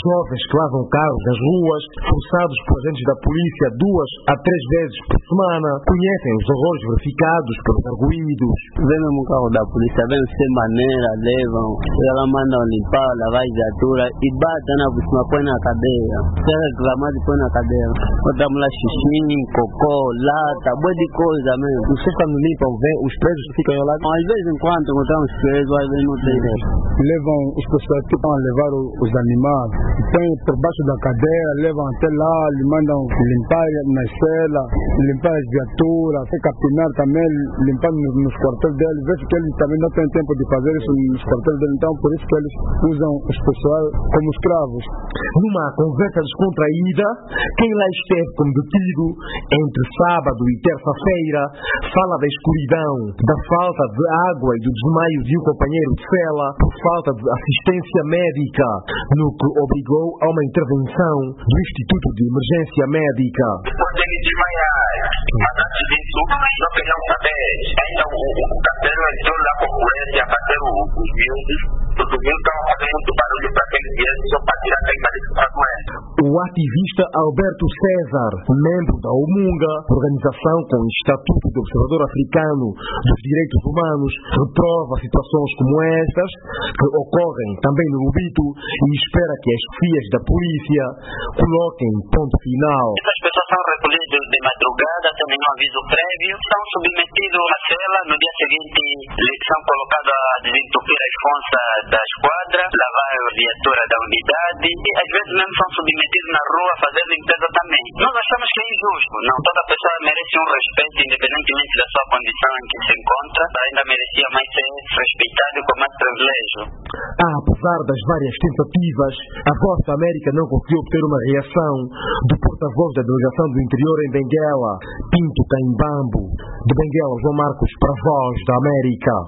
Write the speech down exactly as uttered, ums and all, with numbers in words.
Jovens que lavam carros nas ruas, forçados por agentes da polícia duas a três vezes por semana, conhecem os horrores verificados pelos arguídos. Vem mesmo o carro da polícia, vem sem maneira, levam, ela manda limpar, lavar a viatura e batem na por cima, põe na cadeia. Se reclamar, põe na cadeia. Botamos lá xixi, cocô, lata, boa de coisa mesmo. Vocês quando limpam, vem, os presos ficam lá? Às vezes em quando encontramos presos, às vezes não tem. Levam os pessoas que estão a levar os animais, põem por baixo da cadeira, levam até lá, lhe mandam limpar nas celas, limpar as viaturas, capinar também, limpar nos, nos quartéis deles. Vejo que eles também não têm tempo de fazer isso nos quartéis deles, então por isso que eles usam os pessoal como escravos. Numa conversa descontraída, quem lá esteve como detido entre sábado e terça-feira fala da escuridão, da falta de água e do desmaio de um companheiro de cela por falta de assistência médica, no que obrigou a uma intervenção do Instituto de Emergência Médica. Quando ele desmaiar, mas antes disso, não queriam saber. Ainda o, o cabelo entrou lá com o ele a fazer os miúdos. Os miúdos estavam fazendo muito barulho para aqueles dias, só para tirar a caída para doença. O ativista Alberto César, membro da OMUNGA, organização com o Estatuto do Observador Africano dos Direitos Humanos, reprova situações como estas, que ocorrem também no Lubito, e espera que as chefias da polícia coloquem ponto final. Essas pessoas são recolhidas de madrugada, sem nenhum aviso prévio, são submetidos à cela, no dia seguinte são colocados a desentupir as fontes da esquadra, lavar a viatura da unidade, e às vezes mesmo são submetidos na rua a fazer limpeza também. Nós achamos que é injusto, não toda pessoa merece um respeito, independentemente da sua condição em que se encontra, ainda merecia mais ser respeitado com mais privilégio. Ah, apesar das várias tentativas, a Voz da América não conseguiu obter uma reação do porta-voz da Delegação do Interior em Benguela, Pinto Caimbambo. De Benguela, João Marcos, para a Voz da América.